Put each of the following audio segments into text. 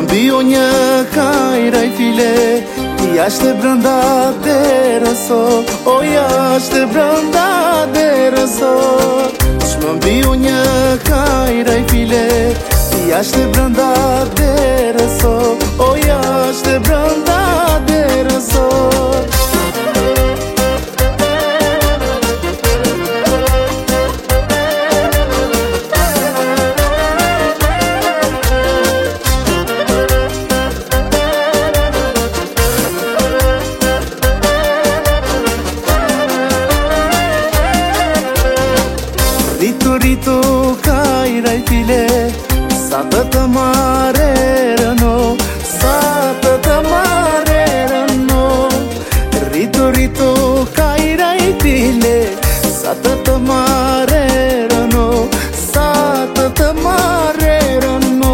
mbiu një kajraj file, jashtë brënda derëso, o jashtë brënda derëso. Shmë mbiu një kajraj file, jashtë brënda derëso, o jashtë brënda derëso. Ritu kajraj file, sa të marerëno, sa të marerëno. Ritu kajraj file, sa të marerëno, sa të marerëno.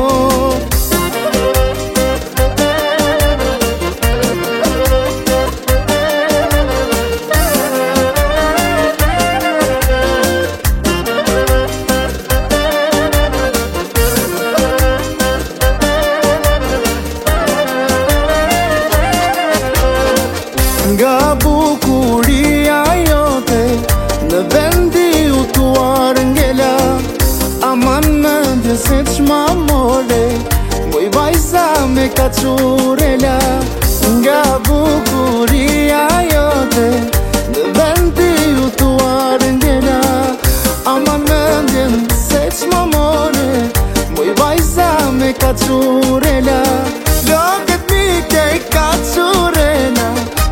Nga bukuria jote, në vendi u tuar ngella, aman më ndjen se ç'ma more, moj vajza me kacurela. Nga bukuria jote, në vendi u tuar ngella, aman më ndjen se ç'ma more, moj vajza me kacurela. Lokët mi kej kacurela,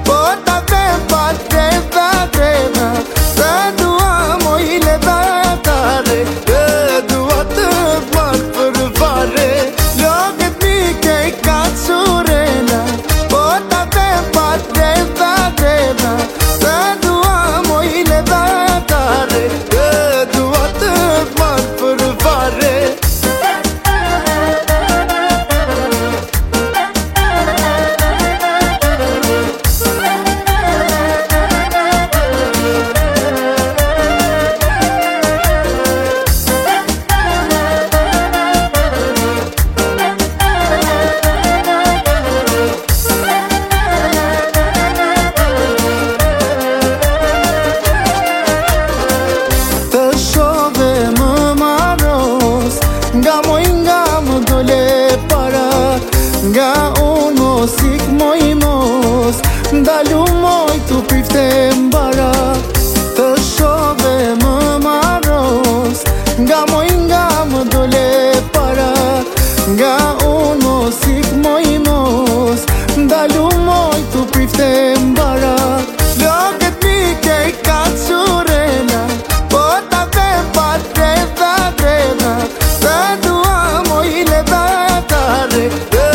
nga unë mos ik moj mos, ndalu moj tu prifte mbara. Të shove më maros, nga moj nga më dole para. Nga unë mos ik moj mos, ndalu moj tu prifte mbara. Lokët mi kej kacurela, po ta ve pa dreva dreva, të dua moj levatare.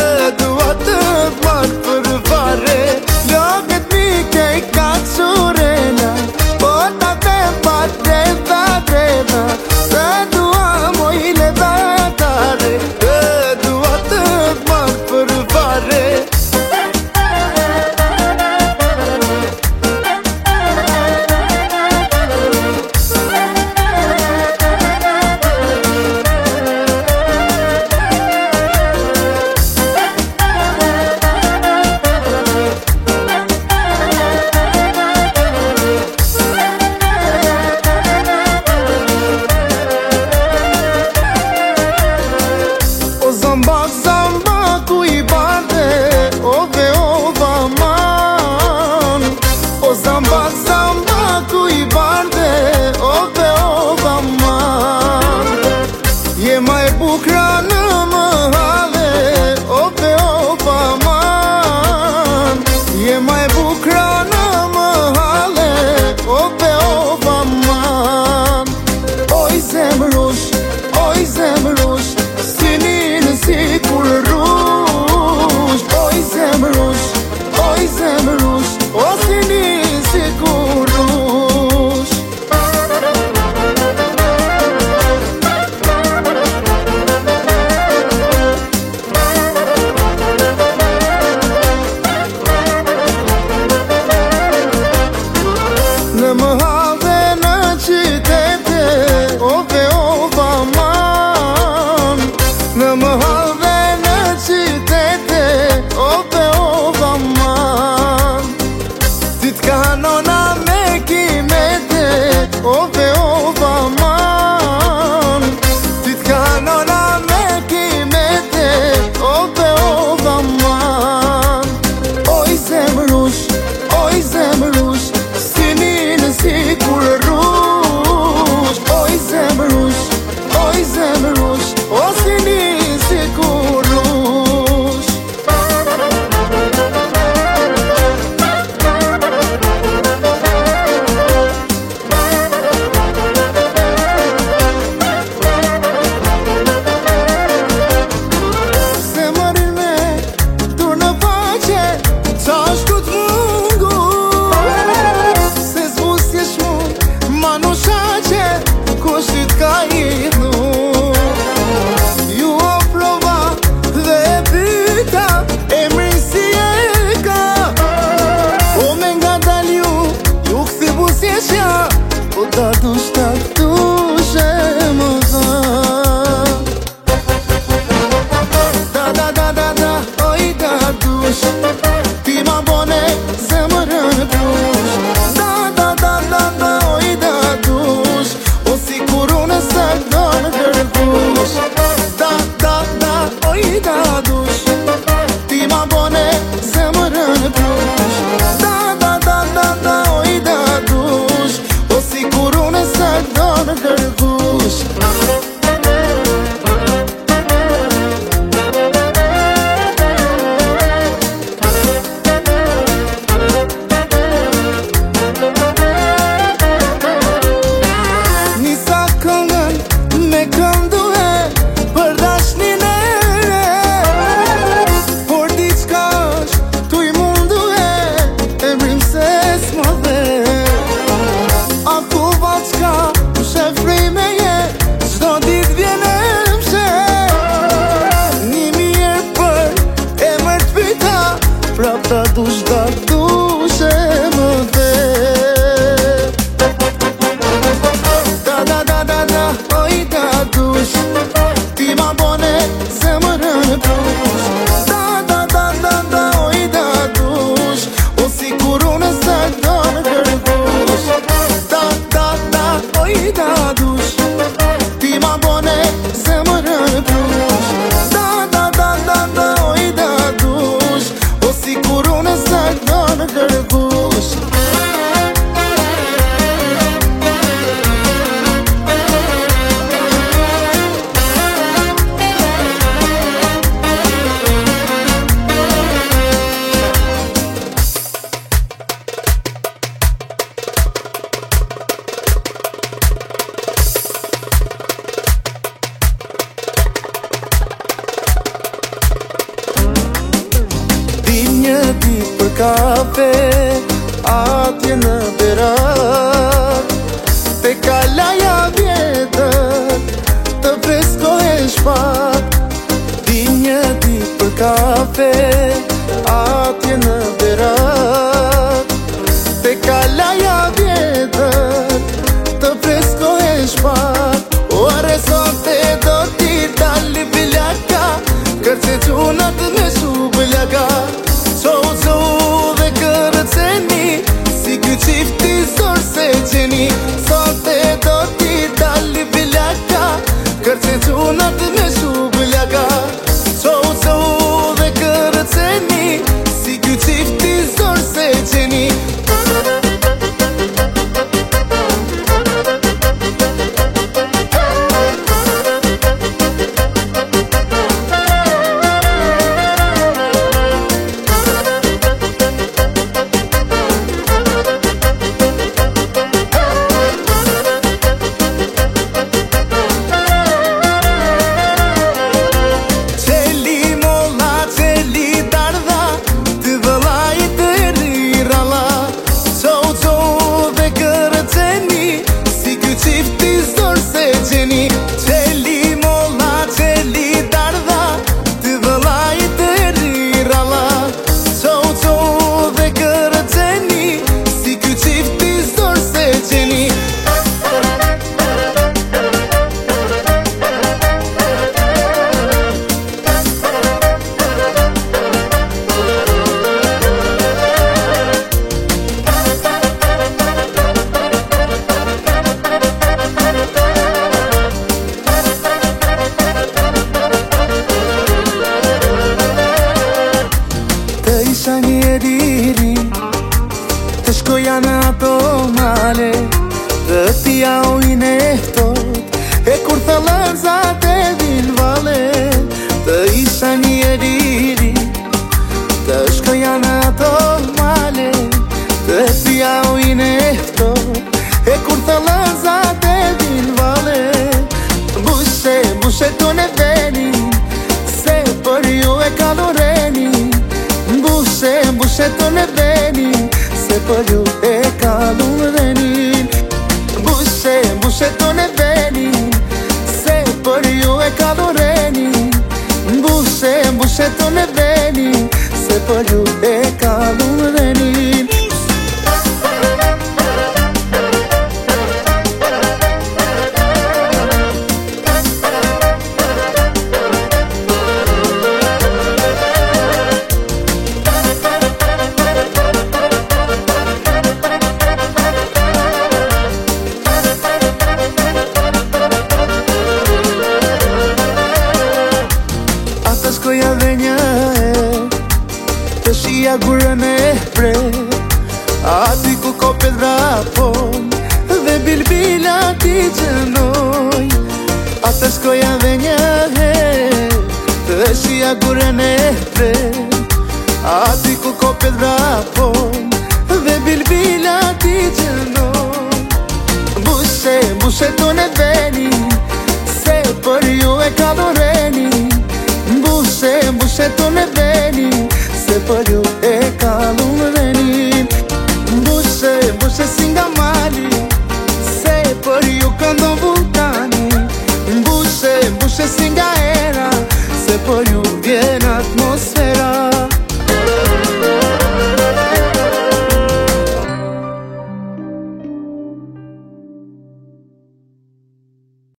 Zamba ku i barte, ove ova man. O zamba ku i barte, ove ova man. Je ma e bukra në më hale, ove ova man. Je ma e bukra në më hale, ove ova man. Oj zemrush, si kur rush, oj zemrush, o si një si kur rush. atje në Berak. Te kalaja vjetër të freskohesh pak, di një ditë për kafe atje në Berak. Te kalaja vjetër të freskohesh pak, ore sonte do t'i dalli bilaka, kërce qunat me shu bëllaka. Qo dhe kërëceni, si ky qifti zor se qeni. Sonte do t'i dalli bilaka, kërce qunat me shu bëllaka. Qo dhe kërëceni, si ky qifti zor se qeni. Isha njeriri, të shkoja në ato male, të pia ujnë e ftot, e kur thellëzat e vin vale. Të isha njeriri, të shkoja në ato male, të pia ujnë e ftot, e kur thellëzat e vin vale. Bushe të në veni, se për ju e kaloreni. Bushe të në veni, se për ju e kaloreni. Bushe të në veni, se për ju e kaloreni. Bushe të në veni, se për ju e kaloreni. Shkoja dhe një të shia gurën e pre, ati ku kopet vrapon dhe bilbila ti gjënoj. Ata shkoja dhe një të shia gurën e pre, ati ku kopet vrapon dhe bilbila ti gjënoj. Bushe të në veni, se për ju e kaloreni. Bushe të në veni, se për ju